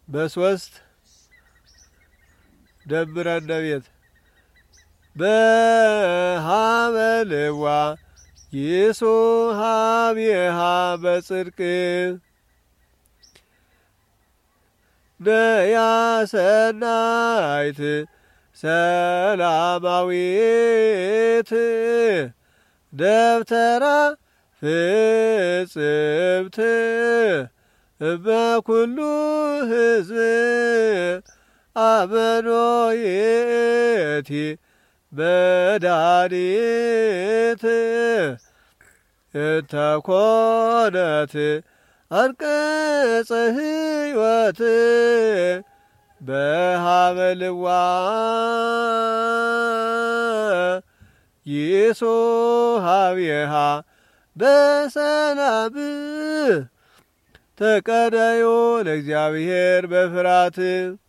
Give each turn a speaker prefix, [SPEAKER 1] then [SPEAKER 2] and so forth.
[SPEAKER 1] በሶስት ደብረን ቤት በሃበልዋ ይሱሃብየሃ በጽድቅ ነያሰናይት ሰላማዊት ደብተራ ፍጽምት በኩሉ ሕዝብ አመኖየቲ መድኃኒት እተኮነት አንቀጸ ሕይወት በሃበልዋ ይሱሃብየሃ በሰላም ተቀደዩ ለእግዚአብሔር በፍርሃት